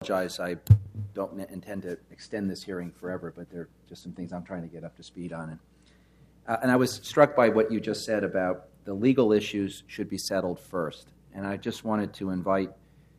apologize. I don't intend to extend this hearing forever, but there are just some things I'm trying to get up to speed on. And I was struck by what you just said about the legal issues should be settled first. And I just wanted to invite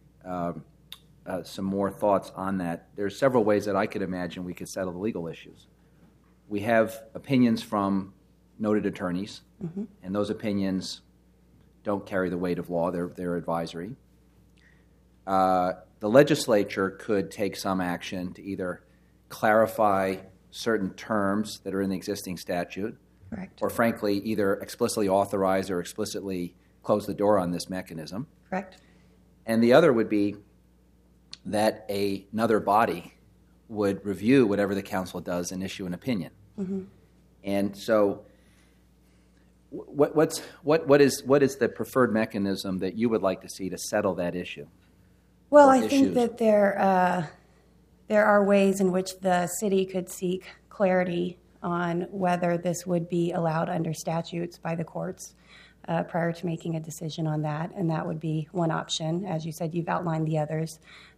some more thoughts on that. There's several ways that I could imagine we could settle the legal issues. We have opinions from noted attorneys, and those opinions don't carry the weight of law. They're advisory. The legislature could take some action to either clarify certain terms that are in the existing statute, Correct. or frankly, either explicitly authorize or explicitly close the door on this mechanism. Correct. And the other would be that another body would review whatever the council does and issue an opinion. And so what is the preferred mechanism that you would like to see to settle that issue? Well, I think that there are ways in which the city could seek clarity on whether this would be allowed under statutes by the courts prior to making a decision on that, and that would be one option. As you said, you've outlined the others.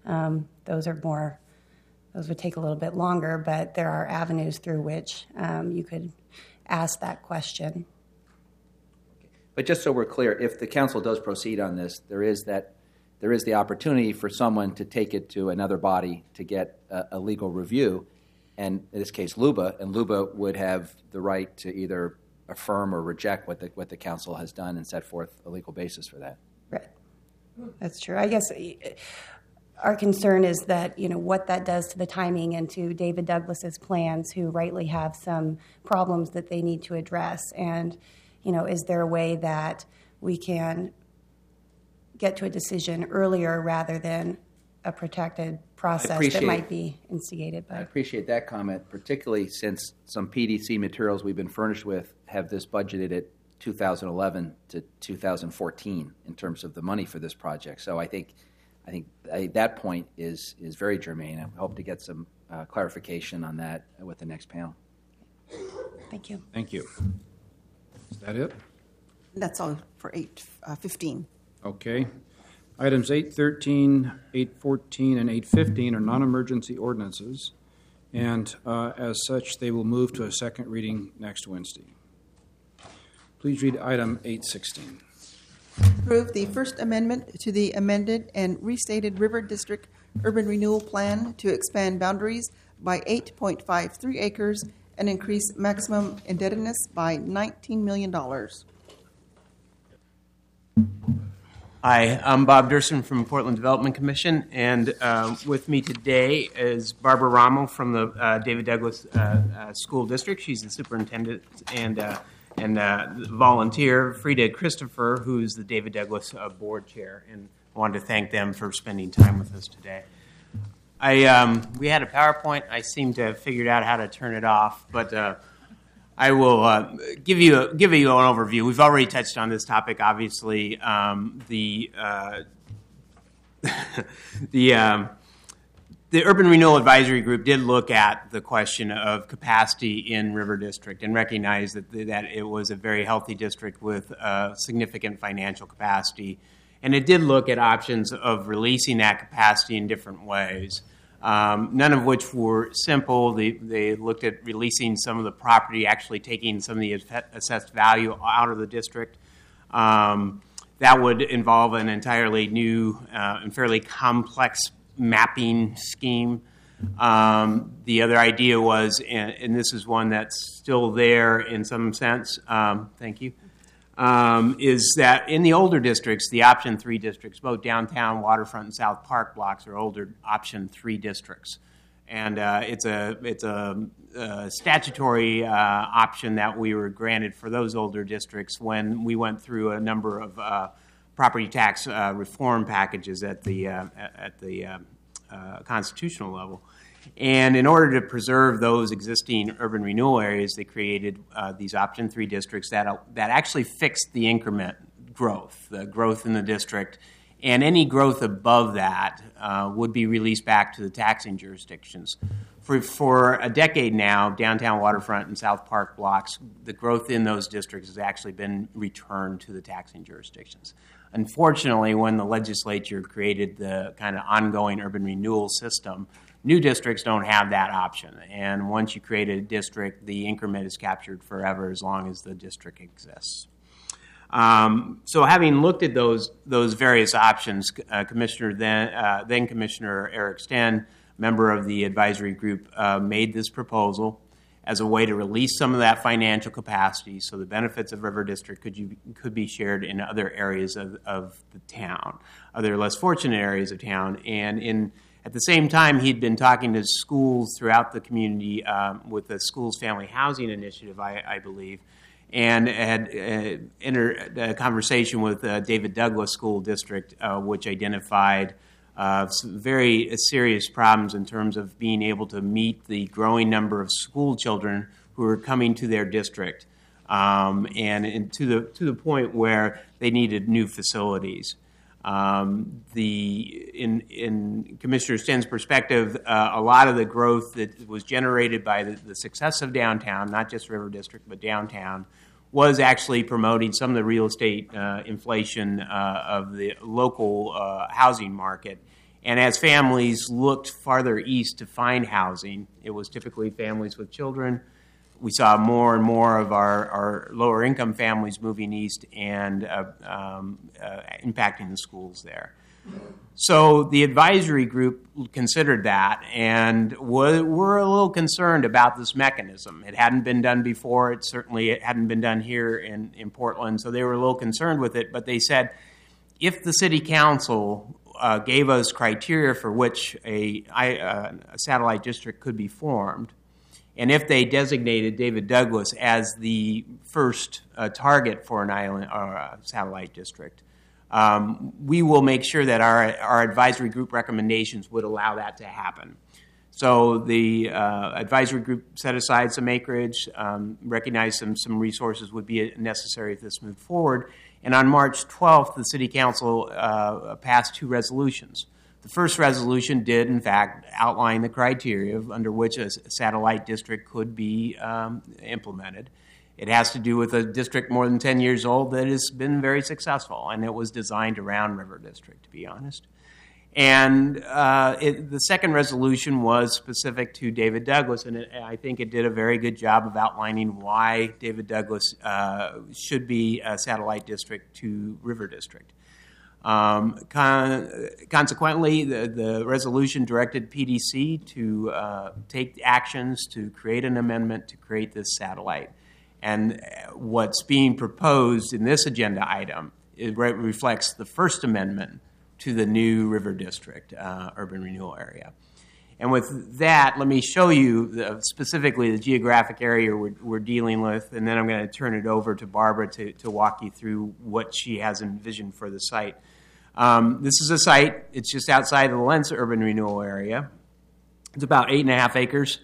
Those would take a little bit longer, but there are avenues through which you could ask that question. But just so we're clear, if the council does proceed on this, there is the opportunity for someone to take it to another body to get a legal review, and in this case, LUBA, and LUBA would have the right to either affirm or reject what the council has done and set forth a legal basis for that. Right. That's true. I guess our concern is that, what that does to the timing and to David Douglas's plans, who rightly have some problems that they need to address. And, is there a way that we can get to a decision earlier rather than a protected process that might be instigated by? I appreciate that comment, particularly since some PDC materials we've been furnished with have this budgeted at 2011 to 2014 in terms of the money for this project. So I think that point is very germane. I hope to get some clarification on that with the next panel. Thank you. Thank you. Is that it? That's all for 8:15. Okay. Items 8:13, 8:14, and 8:15 are non-emergency ordinances, and as such, they will move to a second reading next Wednesday. Please read item 8:16. Approve the First Amendment to the amended and restated River District Urban Renewal Plan to expand boundaries by 8.53 acres and increase maximum indebtedness by $19 million. Hi, I'm Bob Durson from Portland Development Commission, and with me today is Barbara Rommel from the David Douglas School District. She's the superintendent and volunteer. Frida Christopher, who's the David Douglas board chair, and I wanted to thank them for spending time with us today. We had a PowerPoint. I seem to have figured out how to turn it off, but I will give you an overview. We've already touched on this topic. Obviously, the Urban Renewal Advisory Group did look at the question of capacity in River District and recognized that it was a very healthy district with significant financial capacity, and it did look at options of releasing that capacity in different ways. None of which were simple. They looked at releasing some of the property, actually taking some of the assessed value out of the district. That would involve an entirely new and fairly complex mapping scheme. The other idea was, and this is one that's still there in some sense, thank you, is that in the older districts, the Option 3 districts, both downtown, waterfront, and South Park blocks are older Option 3 districts. And it's a statutory option that we were granted for those older districts when we went through a number of property tax reform packages at the constitutional level. And in order to preserve those existing urban renewal areas, they created these Option 3 districts that actually fixed the increment growth, the growth in the district, and any growth above that would be released back to the taxing jurisdictions. For a decade now, downtown Waterfront and South Park blocks, the growth in those districts has actually been returned to the taxing jurisdictions. Unfortunately, when the legislature created the kind of ongoing urban renewal system, new districts don't have that option. And once you create a district, the increment is captured forever as long as the district exists. So having looked at those various options, Commissioner then Commissioner Eric Sten, member of the advisory group, made this proposal as a way to release some of that financial capacity so the benefits of River District could be shared in other areas of the town, other less fortunate areas of town. And at the same time, he'd been talking to schools throughout the community with the Schools Family Housing Initiative, I believe, and had entered a conversation with David Douglas School District, which identified some very serious problems in terms of being able to meet the growing number of school children who are coming to their district, and to the point where they needed new facilities. In Commissioner Sten's perspective, a lot of the growth that was generated by the success of downtown, not just River District, but downtown, was actually promoting some of the real estate inflation of the local housing market. And as families looked farther east to find housing, it was typically families with children. We saw more and more of our lower income families moving east and impacting the schools there. So the advisory group considered that and were a little concerned about this mechanism. It hadn't been done before. It hadn't been done here in Portland, so they were a little concerned with it. But they said, if the city council gave us criteria for which a satellite district could be formed, and if they designated David Douglas as the first target for an island or a satellite district, we will make sure that our advisory group recommendations would allow that to happen. So the advisory group set aside some acreage, recognized some resources would be necessary if this moved forward. And on March 12th, the City Council passed 2 resolutions. The first resolution did, in fact, outline the criteria under which a satellite district could be implemented. It has to do with a district more than 10 years old that has been very successful, and it was designed around River District, to be honest. And the second resolution was specific to David Douglas, and I think it did a very good job of outlining why David Douglas should be a satellite district to River District. Consequently, the resolution directed PDC to take actions to create an amendment to create this satellite. And what's being proposed in this agenda item, it reflects the First Amendment to the new River District urban renewal area. And with that, let me show you specifically the geographic area we're dealing with, and then I'm going to turn it over to Barbara to walk you through what she has envisioned for the site. This is a site. It's just outside of the Lentz urban renewal area. It's about 8.5 acres.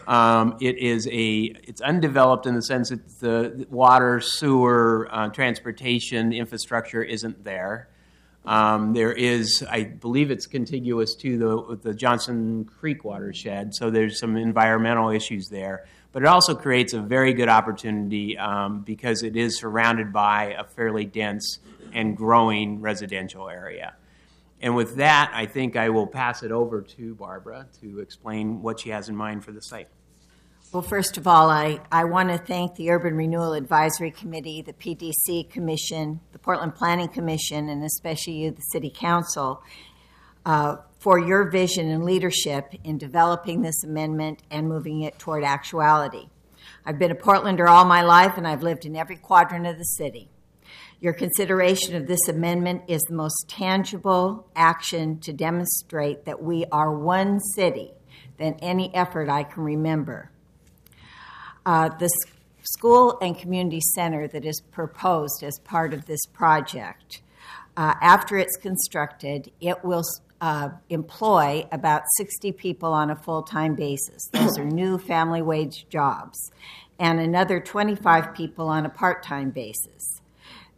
It's undeveloped in the sense that the water, sewer, transportation infrastructure isn't there. There is, I believe it's contiguous to the Johnson Creek watershed, so there's some environmental issues there. But it also creates a very good opportunity because it is surrounded by a fairly dense and growing residential area. And with that, I think I will pass it over to Barbara to explain what she has in mind for the site. Well, first of all, I want to thank the Urban Renewal Advisory Committee, the PDC Commission, the Portland Planning Commission, and especially you, the City Council, for your vision and leadership in developing this amendment and moving it toward actuality. I've been a Portlander all my life, and I've lived in every quadrant of the city. Your consideration of this amendment is the most tangible action to demonstrate that we are one city than any effort I can remember. The school and community center that is proposed as part of this project, after it's constructed, it will employ about 60 people on a full-time basis. Those are new family wage jobs, and another 25 people on a part-time basis.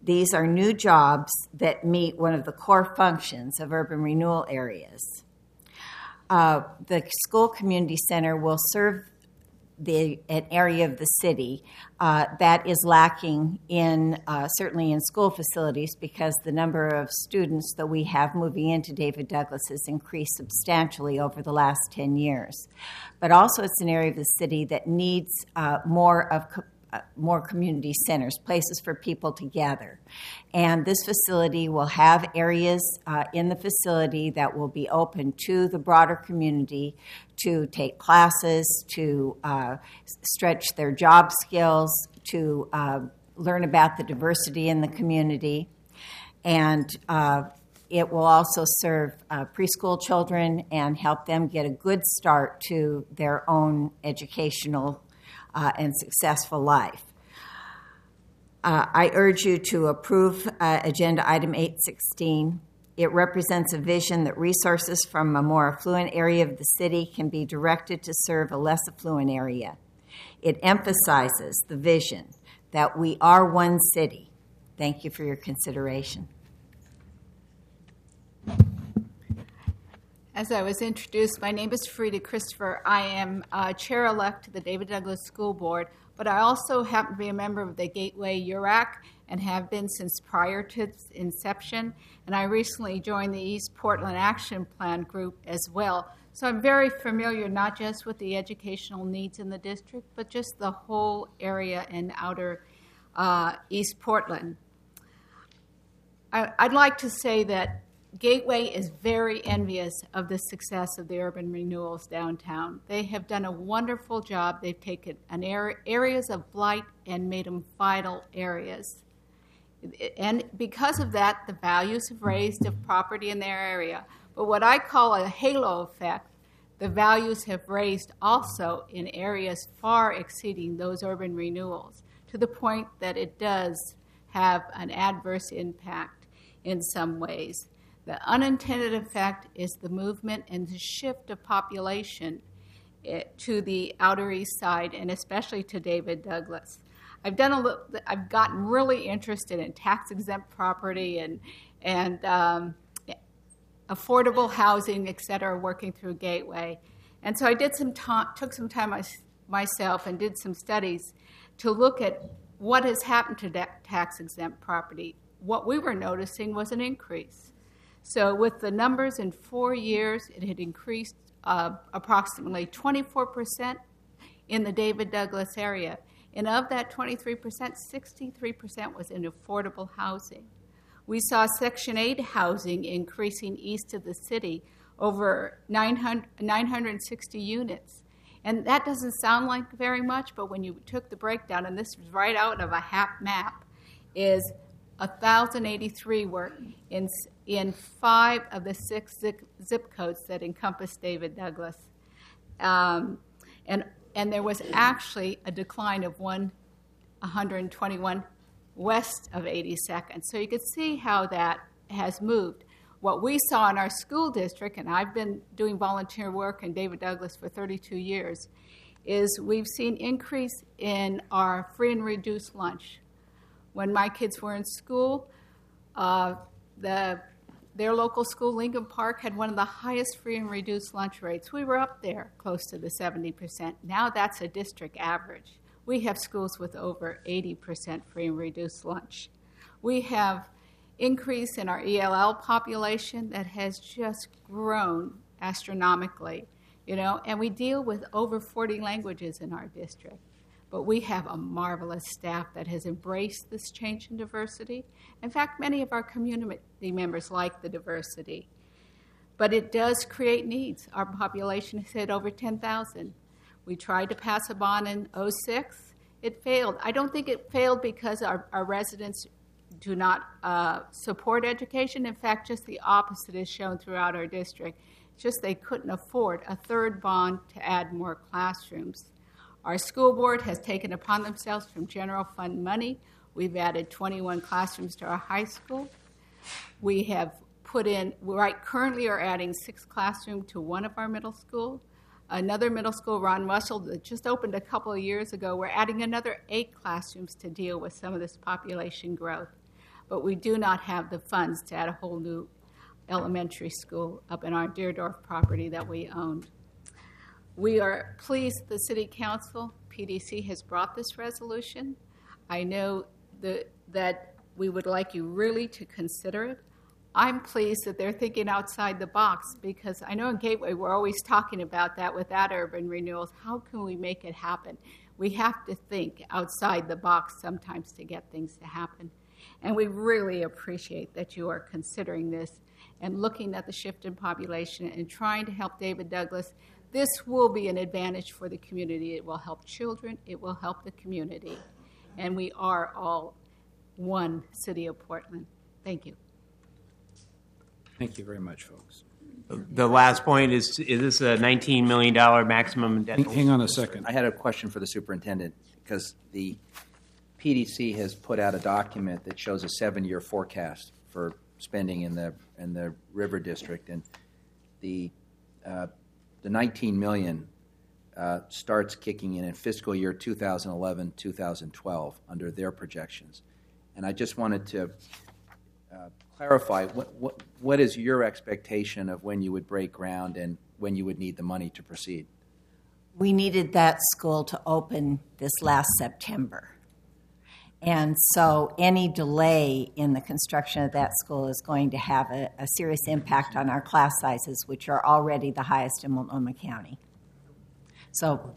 These are new jobs that meet one of the core functions of urban renewal areas. The school community center will serve an area of the city that is lacking in certainly in school facilities, because the number of students that we have moving into David Douglas has increased substantially over the last 10 years. But also it's an area of the city that needs more community centers, places for people to gather. And this facility will have areas in the facility that will be open to the broader community to take classes, to stretch their job skills, to learn about the diversity in the community. And it will also serve preschool children and help them get a good start to their own educational and successful life. I urge you to approve Agenda Item 816. It represents a vision that resources from a more affluent area of the city can be directed to serve a less affluent area. It emphasizes the vision that we are one city. Thank you for your consideration. As I was introduced, my name is Frida Christopher. I am chair-elect to the David Douglas School Board, but I also happen to be a member of the Gateway URAC and have been since prior to its inception. And I recently joined the East Portland Action Plan group as well. So I'm very familiar not just with the educational needs in the district, but just the whole area in outer East Portland. I'd like to say that Gateway is very envious of the success of the urban renewals downtown. They have done a wonderful job. They've taken areas of blight and made them vital areas. And because of that, the values have raised of property in their area. But what I call a halo effect, the values have raised also in areas far exceeding those urban renewals, to the point that it does have an adverse impact in some ways. The unintended effect is the movement and the shift of population to the Outer East Side, and especially to David Douglas. I've gotten really interested in tax-exempt property and affordable housing, et cetera, working through Gateway. And so I took some time myself and did some studies to look at what has happened to tax-exempt property. What we were noticing was an increase. So with the numbers in 4 years, it had increased approximately 24% in the David Douglas area. And of that 23%, 63% was in affordable housing. We saw Section 8 housing increasing east of the city over 960 units. And that doesn't sound like very much, but when you took the breakdown, and this was right out of a HAP map, is 1,083 were in 5 of the 6 zip codes that encompass David Douglas. And there was actually a decline of 121 west of 82nd. So you could see how that has moved. What we saw in our school district, and I've been doing volunteer work in David Douglas for 32 years, is we've seen increase in our free and reduced lunch. When my kids were in school, their local school, Lincoln Park, had one of the highest free and reduced lunch rates. We were up there close to the 70%. Now that's a district average. We have schools with over 80% free and reduced lunch. We have increase in our ELL population that has just grown astronomically, and we deal with over 40 languages in our district. But we have a marvelous staff that has embraced this change in diversity. In fact, many of our community members like the diversity. But it does create needs. Our population has hit over 10,000. We tried to pass a bond in 2006. It failed. I don't think it failed because our residents do not support education. In fact, just the opposite is shown throughout our district. It's just they couldn't afford a third bond to add more classrooms. Our school board has taken upon themselves from general fund money. We've added 21 classrooms to our high school. We have currently are adding 6 classrooms to one of our middle schools. Another middle school, Ron Russell, that just opened a couple of years ago, we're adding another 8 classrooms to deal with some of this population growth. but we do not have the funds to add a whole new elementary school up in our Deerdorf property that we owned. We are pleased the City Council, PDC, has brought this resolution. I know that we would like you really to consider it. I'm pleased that they're thinking outside the box, because I know in Gateway we're always talking about that with that urban renewals. How can we make it happen? We have to think outside the box sometimes to get things to happen. And we really appreciate that you are considering this and looking at the shift in population and trying to help David Douglas. This will be an advantage for the community. It will help children. It will help the community. And we are all one City of Portland. Thank you. Thank you very much, folks. The last point is this a $19 million maximum debt? Hang on a second. I had a question for the superintendent, because the PDC has put out a document that shows a 7-year forecast for spending in the River District, and the $19 million starts kicking in fiscal year 2011-2012 under their projections. And I just wanted to clarify, what is your expectation of when you would break ground and when you would need the money to proceed? We needed that school to open this last September. And so any delay in the construction of that school is going to have a serious impact on our class sizes, which are already the highest in Multnomah County. So,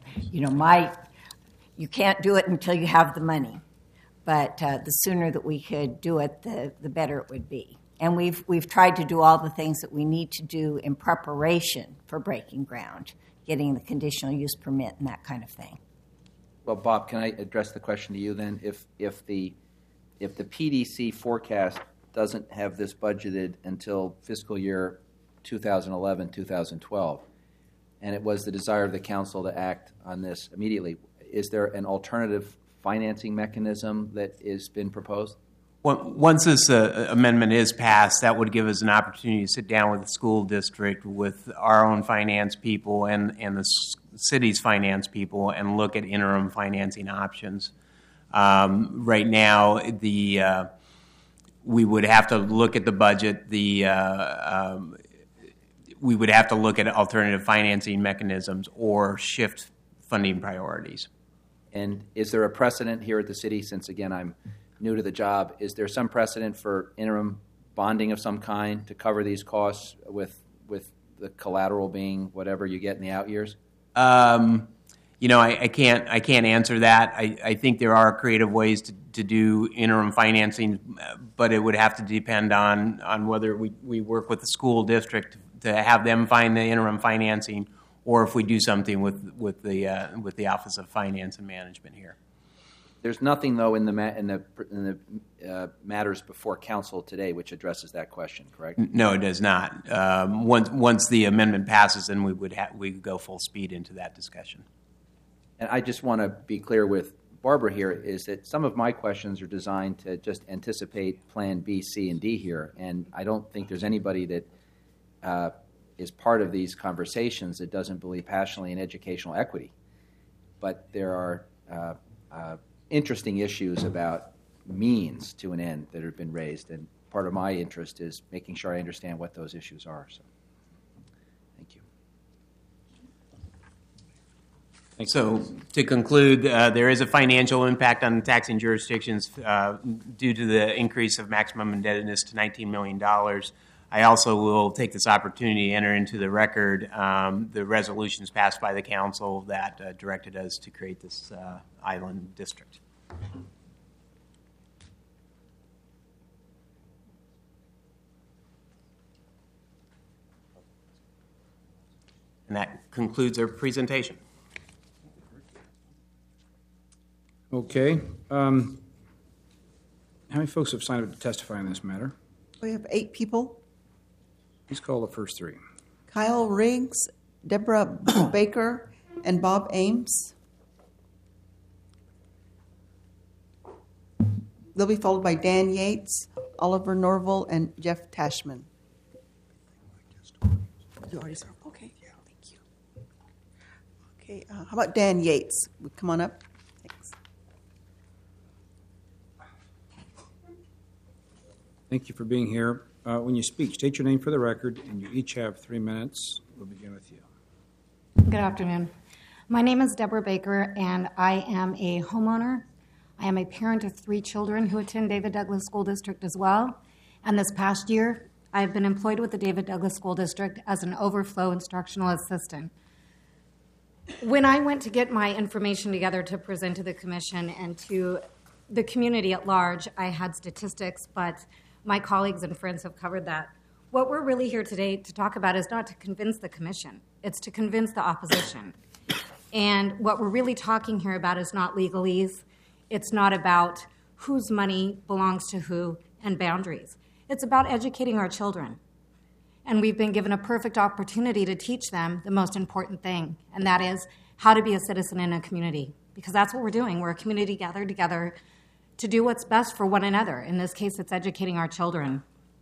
you can't do it until you have the money. But the sooner that we could do it, the better it would be. And we've tried to do all the things that we need to do in preparation for breaking ground, getting the conditional use permit and that kind of thing. Well, Bob, can I address the question to you then? If the PDC forecast doesn't have this budgeted until fiscal year 2011-2012, and it was the desire of the council to act on this immediately, is there an alternative financing mechanism that has been proposed? Once this amendment is passed, that would give us an opportunity to sit down with the school district, with our own finance people and the city's finance people, and look at interim financing options. Right now, we would have to look at the budget. We would have to look at alternative financing mechanisms or shift funding priorities. And is there a precedent here at the city, since, again, I'm new to the job, is there some precedent for interim bonding of some kind to cover these costs, with the collateral being whatever you get in the out years? I can't answer that. I think there are creative ways to do interim financing, but it would have to depend on whether we work with the school district to have them find the interim financing, or if we do something with the Office of Finance and Management here. There's nothing, though, in the matters before council today which addresses that question, correct? No, it does not. Once the amendment passes, then we would go full speed into that discussion. And I just want to be clear with Barbara here, is that some of my questions are designed to just anticipate Plan B, C, and D here, and I don't think there's anybody that is part of these conversations that doesn't believe passionately in educational equity. But there are interesting issues about means to an end that have been raised, and part of my interest is making sure I understand what those issues are. So, thank you. So, to conclude, there is a financial impact on taxing jurisdictions due to the increase of maximum indebtedness to $19 million. I also will take this opportunity to enter into the record the resolutions passed by the council that directed us to create this island district. And that concludes our presentation. Okay. How many folks have signed up to testify in this matter? We have 8 people. Please call the first 3. Kyle Riggs, Deborah Baker, and Bob Ames. They'll be followed by Dan Yates, Oliver Norval, and Jeff Tashman. You already saw? Okay, thank you. Okay, how about Dan Yates? Come on up. Thanks. Thank you for being here. When you speak, state your name for the record, and you each have 3 minutes. We'll begin with you. Good afternoon. My name is Deborah Baker, and I am a homeowner. I am a parent of 3 children who attend David Douglas School District as well. And this past year, I have been employed with the David Douglas School District as an overflow instructional assistant. When I went to get my information together to present to the commission and to the community at large, I had statistics, but my colleagues and friends have covered that. What we're really here today to talk about is not to convince the commission, it's to convince the opposition. And what we're really talking here about is not legalese. It's not about whose money belongs to who and boundaries. It's about educating our children. And we've been given a perfect opportunity to teach them the most important thing, and that is how to be a citizen in a community. Because that's what we're doing. We're a community gathered together to do what's best for one another. In this case, it's educating our children.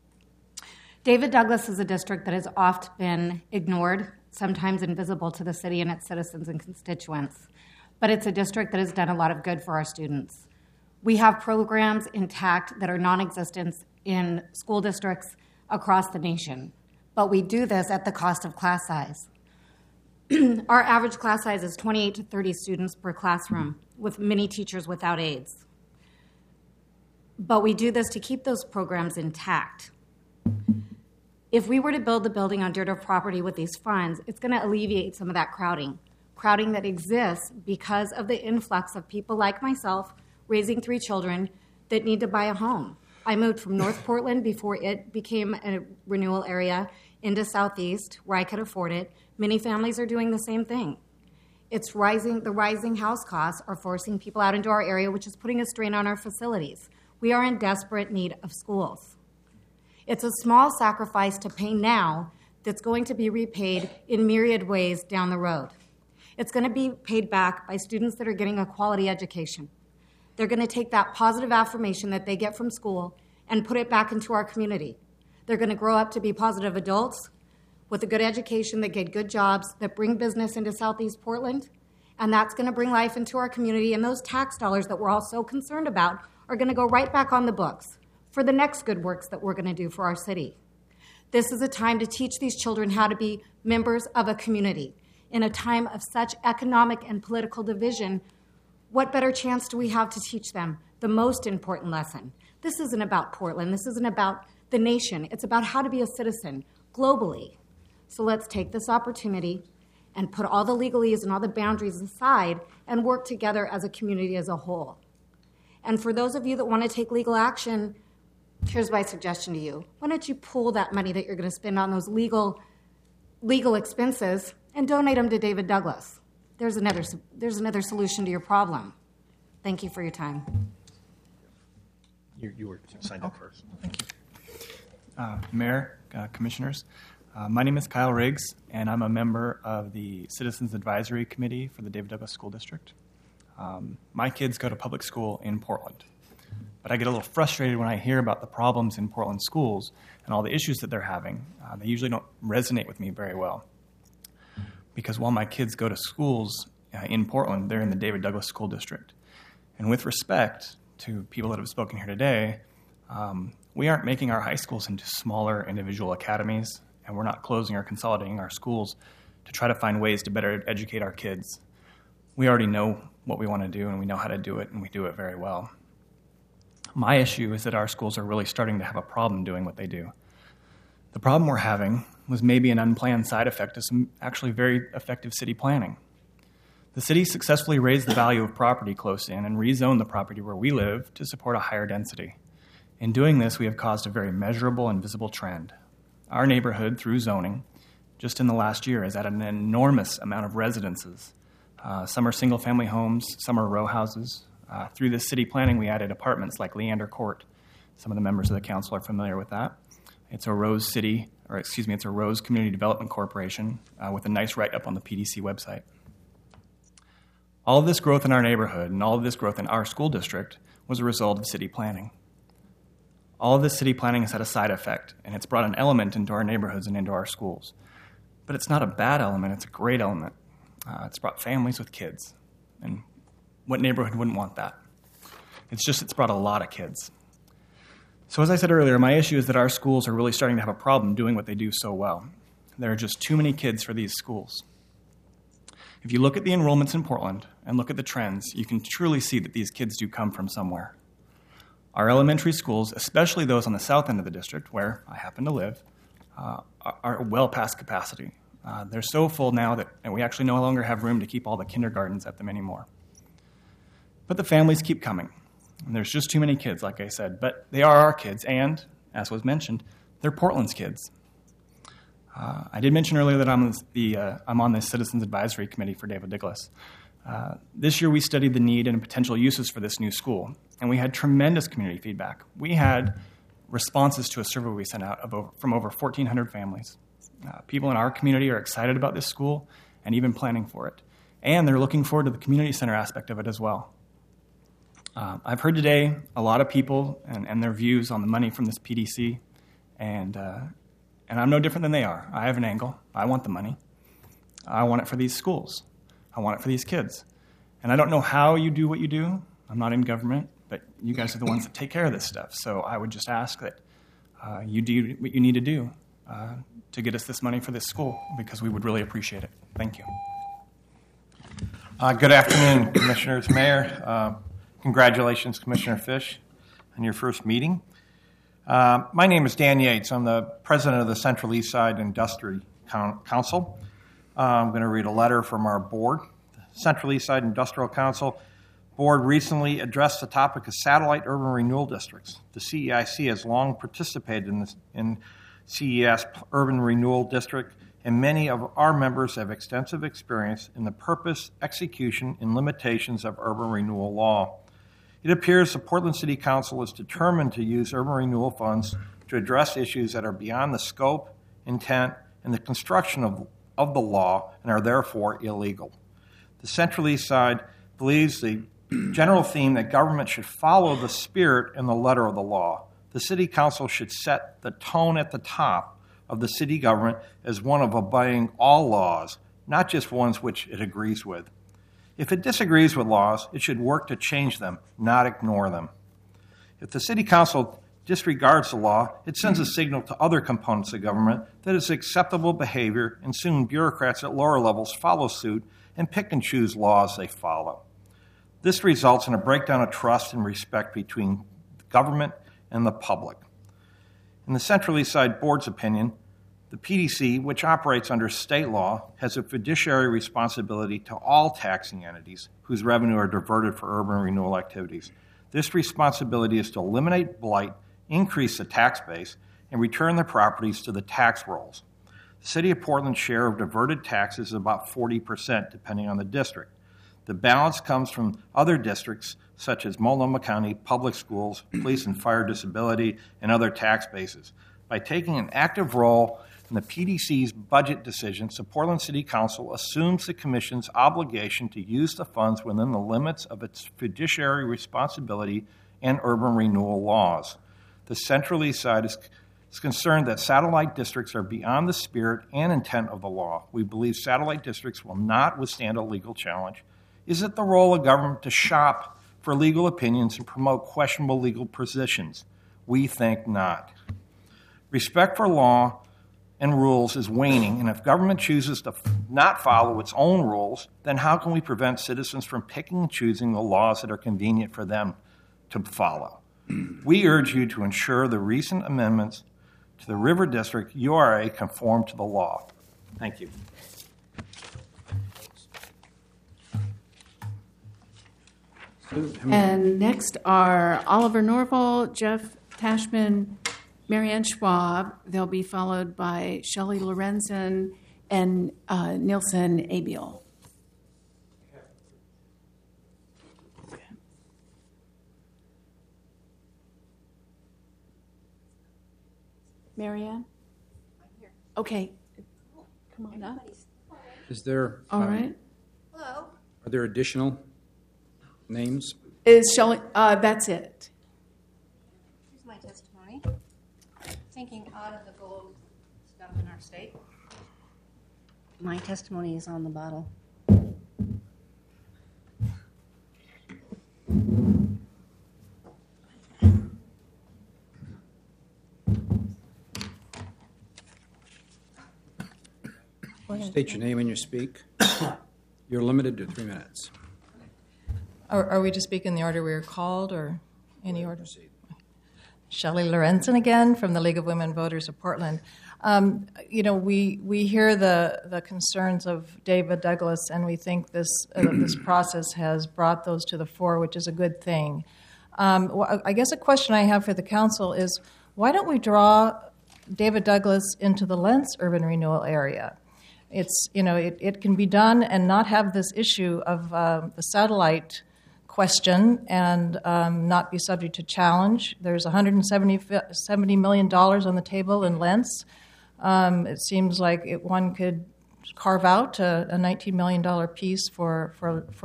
David Douglas is a district that has oft been ignored, sometimes invisible to the city and its citizens and constituents. But it's a district that has done a lot of good for our students. We have programs intact that are non-existent in school districts across the nation. But we do this at the cost of class size. Our average class size is 28 to 30 students per classroom, with many teachers without aides. But we do this to keep those programs intact. If we were to build the building on Deardorff property with these funds, it's going to alleviate some of that crowding that exists because of the influx of people like myself raising 3 children that need to buy a home. I moved from North Portland before it became a renewal area into Southeast where I could afford it. Many families are doing the same thing. The rising house costs are forcing people out into our area, which is putting a strain on our facilities. We are in desperate need of schools. It's a small sacrifice to pay now that's going to be repaid in myriad ways down the road. It's going to be paid back by students that are getting a quality education. They're going to take that positive affirmation that they get from school and put it back into our community. They're going to grow up to be positive adults with a good education that get good jobs, that bring business into Southeast Portland, and that's going to bring life into our community, and those tax dollars that we're all so concerned about are going to go right back on the books for the next good works that we're going to do for our city. This is a time to teach these children how to be members of a community. In a time of such economic and political division, what better chance do we have to teach them the most important lesson? This isn't about Portland. This isn't about the nation. It's about how to be a citizen globally. So let's take this opportunity and put all the legalese and all the boundaries aside and work together as a community as a whole. And for those of you that want to take legal action, here's my suggestion to you. Why don't you pool that money that you're going to spend on those legal expenses and donate them to David Douglas? There's another solution to your problem. Thank you for your time. You were signed up first. Thank you. Mayor, Commissioners, my name is Kyle Riggs, and I'm a member of the Citizens Advisory Committee for the David Douglas School District. My kids go to public school in Portland, but I get a little frustrated when I hear about the problems in Portland schools and all the issues that they're having. They usually don't resonate with me very well, because while my kids go to schools in Portland, they're in the David Douglas School District. And with respect to people that have spoken here today, we aren't making our high schools into smaller individual academies, and we're not closing or consolidating our schools to try to find ways to better educate our kids. We already know what we want to do, and we know how to do it, and we do it very well. My issue is that our schools are really starting to have a problem doing what they do. The problem we're having was maybe an unplanned side effect of some actually very effective city planning. The city successfully raised the value of property close in and rezoned the property where we live to support a higher density. In doing this, we have caused a very measurable and visible trend. Our neighborhood, through zoning, just in the last year, has added an enormous amount of residences. Some are single-family homes, some are row houses. Through this city planning, we added apartments like Leander Court. Some of the members of the council are familiar with that. It's a Rose Community Development Corporation with a nice write-up on the PDC website. All of this growth in our neighborhood and all of this growth in our school district was a result of city planning. All of this city planning has had a side effect, and it's brought an element into our neighborhoods and into our schools. But it's not a bad element, it's a great element. It's brought families with kids. And what neighborhood wouldn't want that? It's brought a lot of kids. So as I said earlier, my issue is that our schools are really starting to have a problem doing what they do so well. There are just too many kids for these schools. If you look at the enrollments in Portland and look at the trends, you can truly see that these kids do come from somewhere. Our elementary schools, especially those on the south end of the district, where I happen to live, are well past capacity. They're so full now that we actually no longer have room to keep all the kindergartens at them anymore. But the families keep coming. And there's just too many kids, like I said. But they are our kids, and, as was mentioned, they're Portland's kids. I did mention earlier that I'm on the Citizens Advisory Committee for David Douglas. This year we studied the need and potential uses for this new school, and we had tremendous community feedback. We had responses to a survey we sent out from over 1,400 families. People in our community are excited about this school and even planning for it. And they're looking forward to the community center aspect of it as well. I've heard today a lot of people and their views on the money from this PDC, and I'm no different than they are. I have an angle. I want the money. I want it for these schools. I want it for these kids. And I don't know how you do what you do. I'm not in government, but you guys are the ones that take care of this stuff. So I would just ask that you do what you need to do to get us this money for this school, because we would really appreciate it. Thank you. Good afternoon, Commissioners, Mayor. Congratulations, Commissioner Fish, on your first meeting. My name is Dan Yates. I'm the president of the Central East Side Industry Council. I'm going to read a letter from our board. The Central East Side Industrial Council board recently addressed the topic of satellite urban renewal districts. The CEIC has long participated in CES Urban Renewal District, and many of our members have extensive experience in the purpose, execution, and limitations of urban renewal law. It appears the Portland City Council is determined to use urban renewal funds to address issues that are beyond the scope, intent, and the construction of the law and are therefore illegal. The Central East Side believes the general theme that government should follow the spirit and the letter of the law. The City Council should set the tone at the top of the city government as one of obeying all laws, not just ones which it agrees with. If it disagrees with laws, it should work to change them, not ignore them. If the City Council disregards the law, it sends a signal to other components of government that it's acceptable behavior, and soon bureaucrats at lower levels follow suit and pick and choose laws they follow. This results in a breakdown of trust and respect between government and the public. In the Central East Side Board's opinion, the PDC, which operates under state law, has a fiduciary responsibility to all taxing entities whose revenue are diverted for urban renewal activities. This responsibility is to eliminate blight, increase the tax base, and return the properties to the tax rolls. The City of Portland's share of diverted taxes is about 40%, depending on the district. The balance comes from other districts, such as Multnomah County Public Schools, Police and Fire Disability, and other tax bases. By taking an active role in the PDC's budget decisions, the Portland City Council assumes the Commission's obligation to use the funds within the limits of its fiduciary responsibility and urban renewal laws. The Central East Side is concerned that satellite districts are beyond the spirit and intent of the law. We believe satellite districts will not withstand a legal challenge. Is it the role of government to shop for legal opinions and promote questionable legal positions? We think not. Respect for law and rules is waning, and if government chooses to not follow its own rules, then how can we prevent citizens from picking and choosing the laws that are convenient for them to follow? We urge you to ensure the recent amendments to the River District URA conform to the law. Thank you. And next are Oliver Norval, Jeff Tashman, Marianne Schwab. They'll be followed by Shelley Lorenzen and Nilsen Abiel. Marianne? Okay. Come on up. Is there? All right. Are there additional names? Is Shelley? That's it. Here's my testimony. Thinking out of the gold stuff in our state. My testimony is on the bottle. State your name when you speak. You're limited to 3 minutes. Are we to speak in the order we were called or any order? Shelley Lorenzen again from the League of Women Voters of Portland. We hear the concerns of David Douglas, and we think this process has brought those to the fore, which is a good thing. I guess a question I have for the council is, why don't we draw David Douglas into the Lents urban renewal area? It can be done and not have this issue of the satellite question and not be subject to challenge. There's $170 million on the table in Lents. It seems like one could carve out a $19 million piece for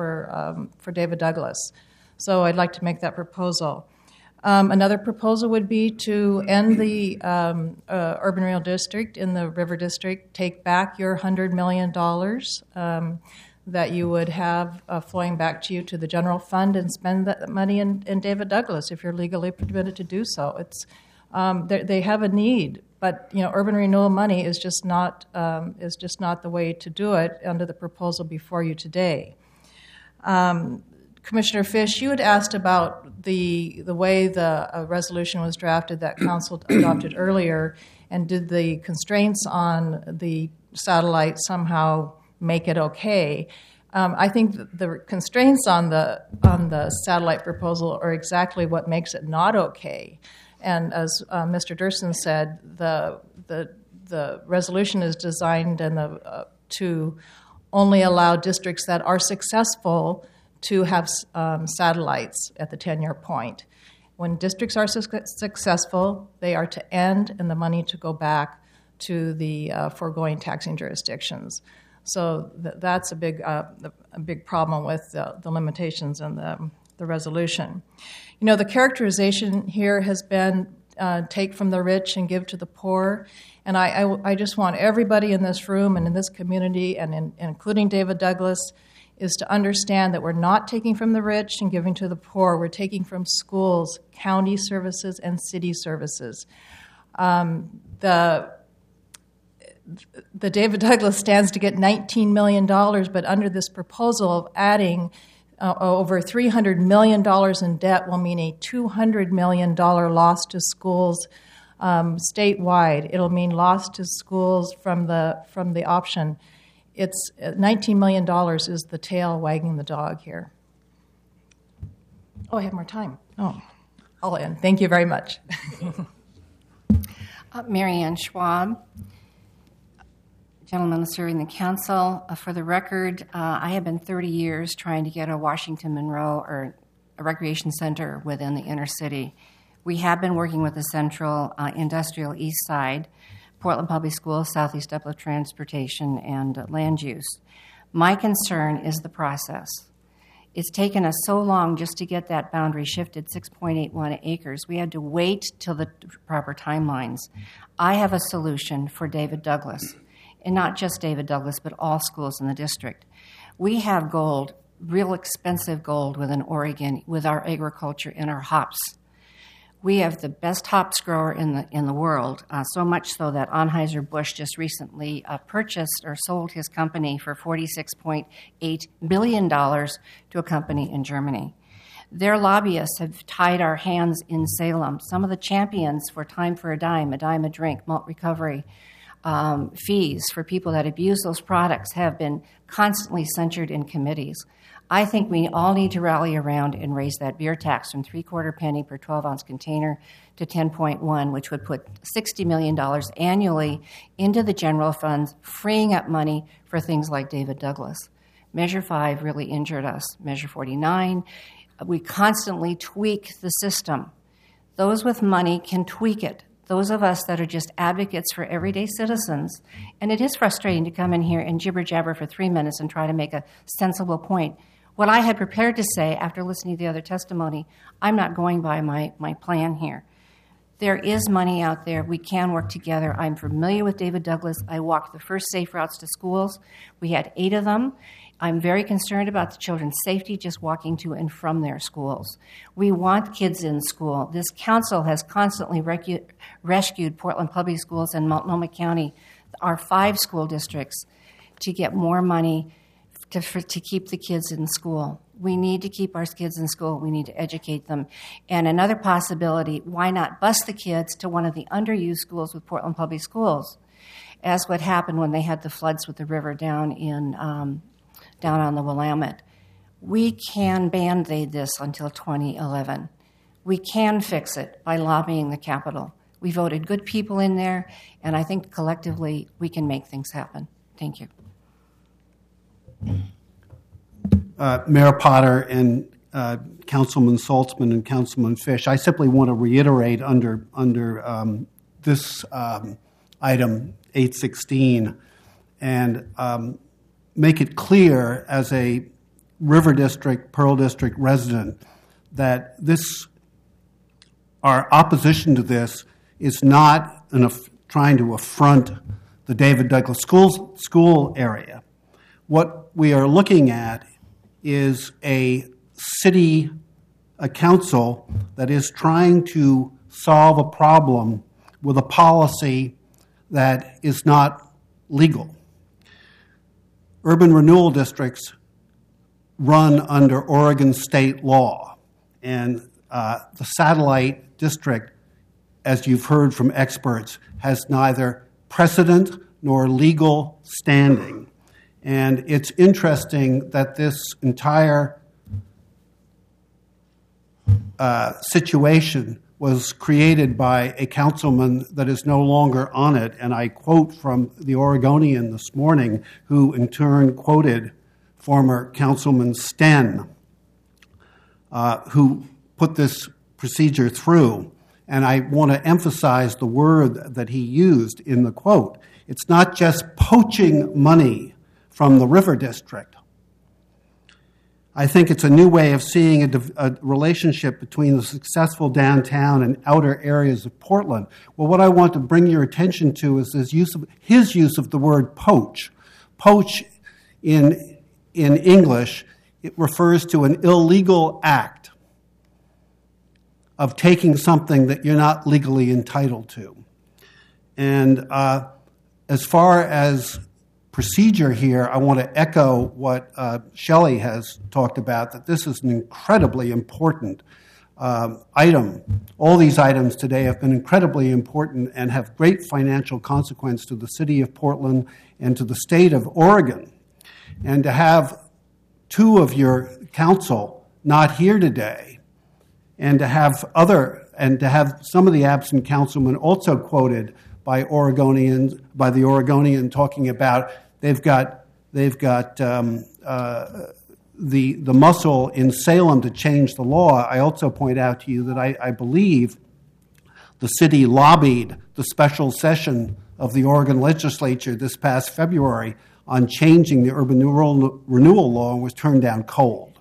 David Douglas. So I'd like to make that proposal. Another proposal would be to end the urban renewal district in the River District, take back your $100 million that you would have flowing back to you to the general fund, and spend that money in David Douglas if you're legally permitted to do so. They have a need, but urban renewal money is just not the way to do it under the proposal before you today. Commissioner Fish, you had asked about the way the resolution was drafted that Council adopted earlier, and did the constraints on the satellite somehow make it okay? I think the constraints on the satellite proposal are exactly what makes it not okay. And as Mr. Durson said, the resolution is designed to only allow districts that are successful to have satellites at the 10-year point. When districts are successful, they are to end and the money to go back to the foregoing taxing jurisdictions. So that's a big problem with the limitations in the resolution. The characterization here has been take from the rich and give to the poor. And I just want everybody in this room and in this community, and including David Douglas, is to understand that we're not taking from the rich and giving to the poor. We're taking from schools, county services, and city services. The David Douglas stands to get $19 million, but under this proposal of adding over $300 million in debt will mean a $200 million loss to schools statewide. It'll mean loss to schools from the option. It's $19 million is the tail wagging the dog here. Oh, I have more time. Oh, I'll end. Thank you very much. Marianne Schwab, gentlemen serving the council. For the record, I have been 30 years trying to get a Washington Monroe or a recreation center within the inner city. We have been working with the Central Industrial East Side, Portland Public Schools, Southeast Upland Transportation, and land use. My concern is the process. It's taken us so long just to get that boundary shifted, 6.81 acres. We had to wait till the proper timelines. I have a solution for David Douglas, and not just David Douglas, but all schools in the district. We have gold, real expensive gold within Oregon with our agriculture and our hops. We have the best hops grower in the world, so much so that Anheuser-Busch just recently purchased or sold his company for $46.8 billion to a company in Germany. Their lobbyists have tied our hands in Salem. Some of the champions for Time for a Dime a drink, malt recovery, fees for people that abuse those products have been constantly censured in committees. I think we all need to rally around and raise that beer tax from 3/4 penny per 12-ounce container to 10.1, which would put $60 million annually into the general funds, freeing up money for things like David Douglas. Measure 5 really injured us. Measure 49, we constantly tweak the system. Those with money can tweak it. Those of us that are just advocates for everyday citizens, and it is frustrating to come in here and jibber-jabber for 3 minutes and try to make a sensible point. What I had prepared to say after listening to the other testimony, I'm not going by my plan here. There is money out there. We can work together. I'm familiar with David Douglas. I walked the first safe routes to schools. We had 8 of them. I'm very concerned about the children's safety just walking to and from their schools. We want kids in school. This council has constantly rescued Portland Public Schools and Multnomah County, our 5 school districts. to get more money to keep the kids in school. We need to keep our kids in school. We need to educate them. And another possibility, why not bus the kids to one of the underused schools with Portland Public Schools, as what happened when they had the floods with the river down on the Willamette. We can Band-Aid this until 2011. We can fix it by lobbying the Capitol. We voted good people in there, and I think collectively we can make things happen. Thank you. Mayor Potter and Councilman Saltzman and Councilman Fish, I simply want to reiterate under this item 816 and make it clear as a River District, Pearl District resident that our opposition to this is not trying to affront the David Douglas school area. What we are looking at is a council that is trying to solve a problem with a policy that is not legal. Urban renewal districts run under Oregon state law, and the satellite district, as you've heard from experts, has neither precedent nor legal standing. And it's interesting that this entire situation was created by a councilman that is no longer on it. And I quote from the Oregonian this morning, who in turn quoted former Councilman Sten, who put this procedure through. And I want to emphasize the word that he used in the quote. It's not just poaching money from the River District. I think it's a new way of seeing a relationship between the successful downtown and outer areas of Portland. Well, what I want to bring your attention to is his use of the word poach. Poach in English, it refers to an illegal act of taking something that you're not legally entitled to. And as far as procedure here, I want to echo what Shelley has talked about, that this is an incredibly important item. All these items today have been incredibly important and have great financial consequence to the city of Portland and to the state of Oregon. And to have two of your council not here today, and to have some of the absent councilmen also quoted by the Oregonian talking about they've got the muscle in Salem to change the law. I also point out to you that I believe the city lobbied the special session of the Oregon legislature this past February on changing the urban renewal law and was turned down cold.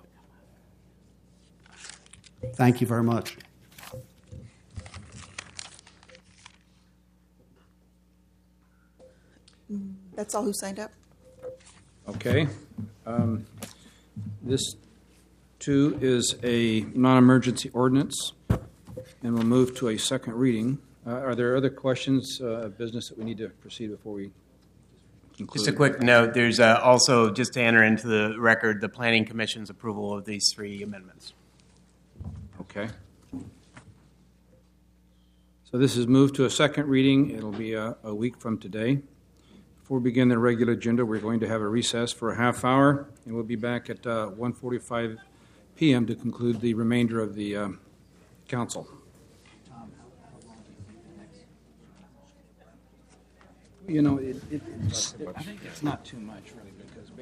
Thank you very much. That's all who signed up. Okay. This, too, is a non-emergency ordinance, and we'll move to a second reading. Are there other questions of business that we need to proceed before we conclude? Just a quick note, there's also, just to enter into the record, the Planning Commission's approval of these three amendments. Okay. So this is moved to a second reading. It'll be a week from today. Before we begin the regular agenda, we're going to have a recess for a half hour, and we'll be back at 1:45 p.m. to conclude the remainder of the council. You know, I think it's not too much, really.